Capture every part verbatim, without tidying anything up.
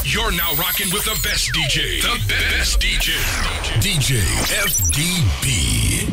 You're now rocking with the best D J. The best D J. D J F D B.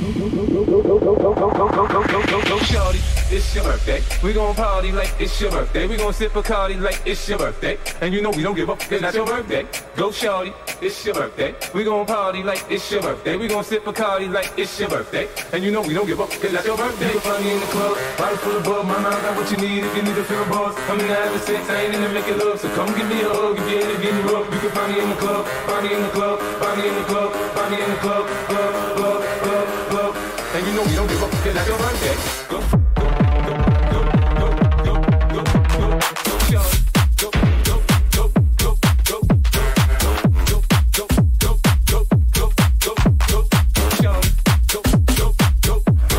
Go shorty, it's your birthday. We gon' party like it's your birthday. We gon' sip Bacardi like it's your birthday. And you know we don't give up, it's not your birthday. Go shorty, it's your birthday. We gon' party like it's your birthday. We gon' sip Bacardi like it's your birthday. And you know we don't give up, it's not your birthday. You can find me in the club, bottle full of bug. My mind got what you need if you need to feel a buzz. I'm in the having sex, I ain't in the making love. So come give me a hug if you're in the getting rough. You can find me in the club, find me in the club, find me in the club, find me in the club, club, club, club, club. And you know we don't give up, it's not your birthday. Go, go, go, go, go, go, go, go, go, shorty. Go, go, go, go, go, go, go, go, go, go, go, go, go, go, shorty. Go, go, go, go, go,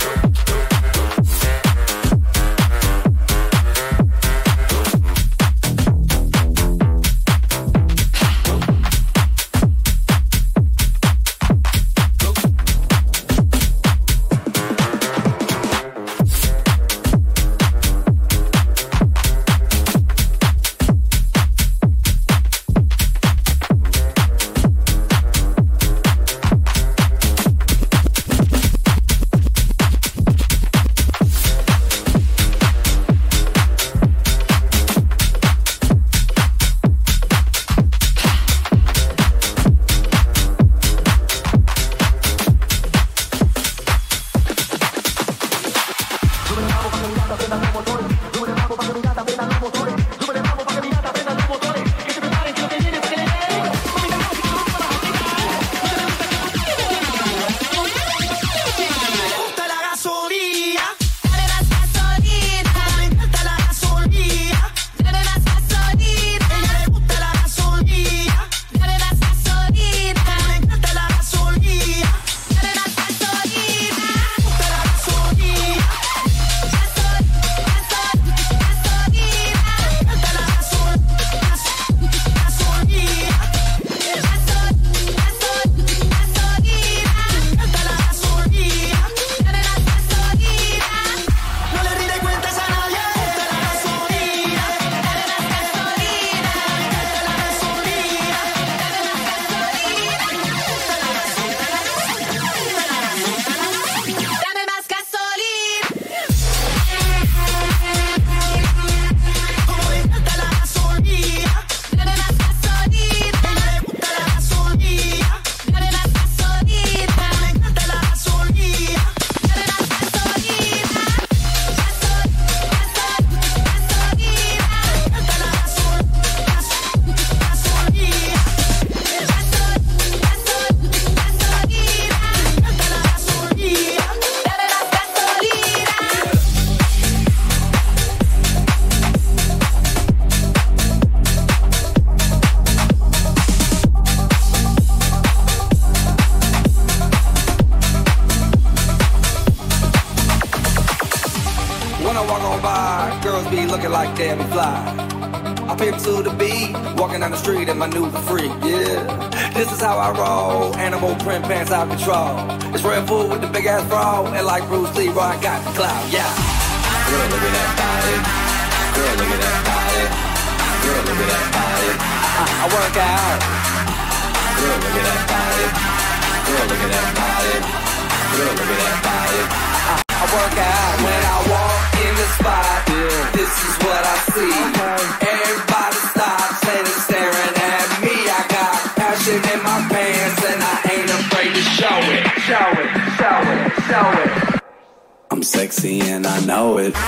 pants out control. It's Red Bull with the big ass bra, and like Bruce Lee, I got the clout. Yeah. Girl, look at that body. Girl, look at that body. Girl, look at that body. I, I work out. Girl, look at that body. Girl, look at that body. Girl, look at that body. I, I work out when I walk in the spot. Yeah. This is what I see. Okay. Everybody stops and is staring at me. I got passion in my pants and I ain't afraid to show it, show it, show it, show it. I'm sexy and I know it.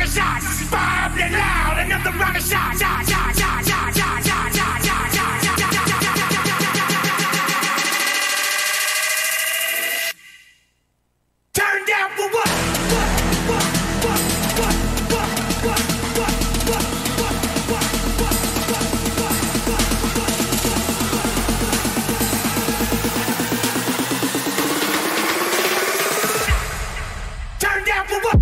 shot. Five and loud, another round of shot. Shot, shot, shot, shot, shot, shot, shot, shot, shot, shot. Turn down for what? What? What? What? What? What? What? What? What? What? What? What? Turn down for what?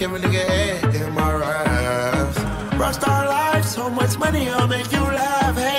Rockstar life, so much money, I'll make you laugh. Hey.